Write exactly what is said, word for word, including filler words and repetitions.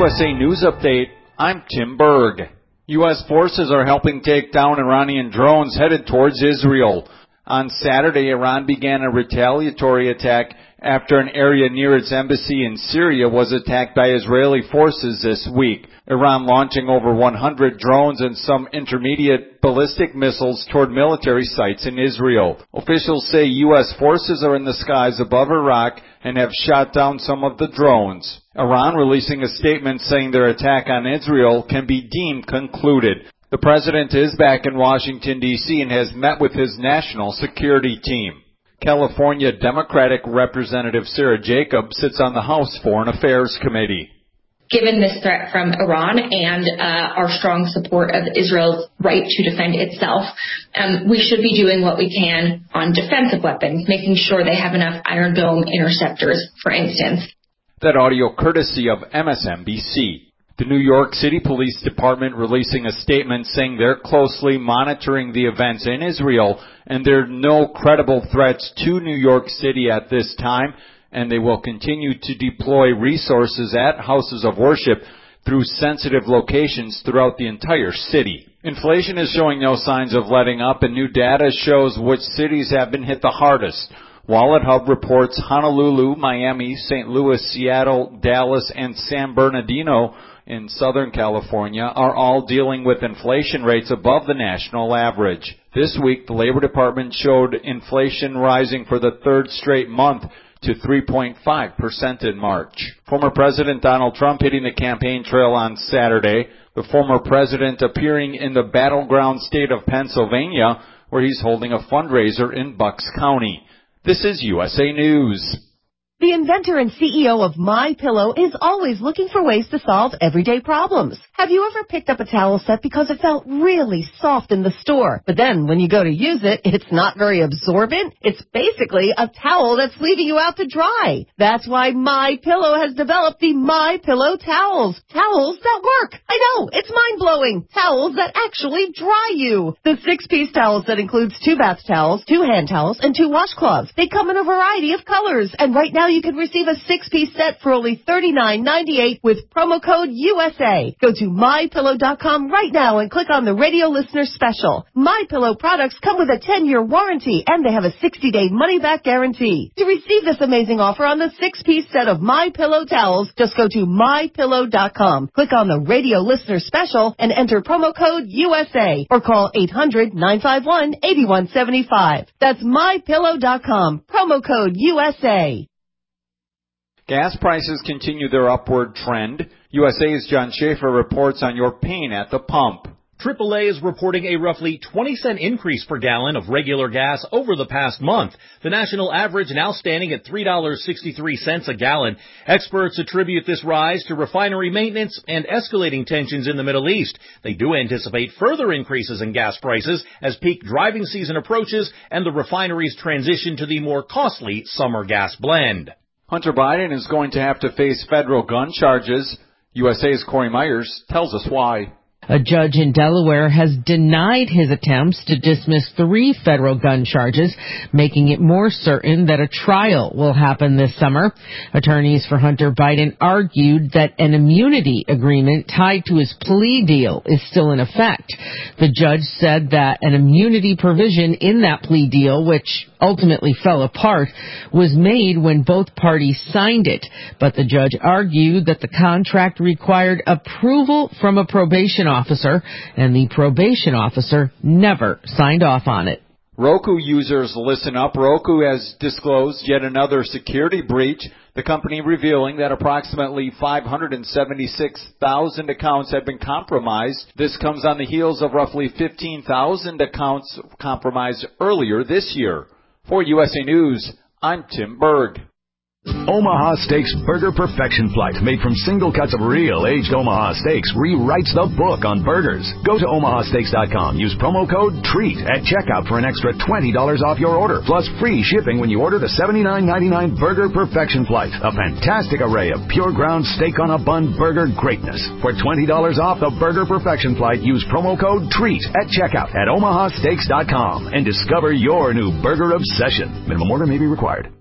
S A News Update, I'm Tim Berg. U S forces are helping take down Iranian drones headed towards Israel. On Saturday, Iran began a retaliatory attack after an area near its embassy in Syria was attacked by Israeli forces this week. Iran launching over one hundred drones and some intermediate ballistic missiles toward military sites in Israel. Officials say U S forces are in the skies above Iraq and have shot down some of the drones. Iran releasing a statement saying their attack on Israel can be deemed concluded. The president is back in Washington, D C and has met with his national security team. California Democratic Representative Sarah Jacobs sits on the House Foreign Affairs Committee. Given this threat from Iran and uh, our strong support of Israel's right to defend itself, um, we should be doing what we can on defensive weapons, making sure they have enough Iron Dome interceptors, for instance. That audio courtesy of M S N B C. The New York City Police Department releasing a statement saying they're closely monitoring the events in Israel and there are no credible threats to New York City at this time, and they will continue to deploy resources at houses of worship through sensitive locations throughout the entire city. Inflation is showing no signs of letting up, and new data shows which cities have been hit the hardest. Wallet Hub reports Honolulu, Miami, Saint Louis, Seattle, Dallas, and San Bernardino in Southern California are all dealing with inflation rates above the national average. This week, the Labor Department showed inflation rising for the third straight month to three point five percent in March. Former President Donald Trump hitting the campaign trail on Saturday, the former president appearing in the battleground state of Pennsylvania, where he's holding a fundraiser in Bucks County. This is U S A News. The inventor and C E O of MyPillow is always looking for ways to solve everyday problems. Have you ever picked up a towel set because it felt really soft in the store, but then when you go to use it, it's not very absorbent? It's basically a towel that's leaving you out to dry. That's why MyPillow has developed the MyPillow towels. Towels that work. I know, it's mind-blowing. Towels that actually dry you. The six-piece towel set includes two bath towels, two hand towels, and two washcloths. They come in a variety of colors, and right now you can receive a six-piece set for only thirty-nine ninety-eight with promo code U S A. Go to my pillow dot com right now and click on the radio listener special. MyPillow products come with a ten-year warranty, and they have a sixty-day money-back guarantee. To receive this amazing offer on the six-piece set of MyPillow towels, just go to my pillow dot com. Click on the radio listener special and enter promo code U S A or call eight hundred nine five one eight one seven five. That's my pillow dot com. Promo code U S A. Gas prices continue their upward trend. U S A's John Schaefer reports on your pain at the pump. triple A is reporting a roughly twenty cent increase per gallon of regular gas over the past month. The national average now standing at three dollars and sixty-three cents a gallon. Experts attribute this rise to refinery maintenance and escalating tensions in the Middle East. They do anticipate further increases in gas prices as peak driving season approaches and the refineries transition to the more costly summer gas blend. Hunter Biden is going to have to face federal gun charges. U S A's Corey Myers tells us why. A judge in Delaware has denied his attempts to dismiss three federal gun charges, making it more certain that a trial will happen this summer. Attorneys for Hunter Biden argued that an immunity agreement tied to his plea deal is still in effect. The judge said that an immunity provision in that plea deal, which ultimately fell apart, was made when both parties signed it. But the judge argued that the contract required approval from a probation officer. officer, and the probation officer never signed off on it. Roku users, listen up. Roku has disclosed yet another security breach, the company revealing that approximately five hundred seventy-six thousand accounts have been compromised. This comes on the heels of roughly fifteen thousand accounts compromised earlier this year. For U S A News, I'm Tim Berg. Omaha Steaks Burger Perfection Flight, made from single cuts of real aged Omaha steaks, rewrites the book on burgers. Go to omaha steaks dot com. Use promo code TREAT at checkout for an extra twenty dollars off your order, plus free shipping when you order the seventy-nine ninety-nine Burger Perfection Flight, a fantastic array of pure ground steak on a bun burger greatness. For twenty dollars off the Burger Perfection Flight, use promo code TREAT at checkout at omaha steaks dot com and discover your new burger obsession. Minimum order may be required.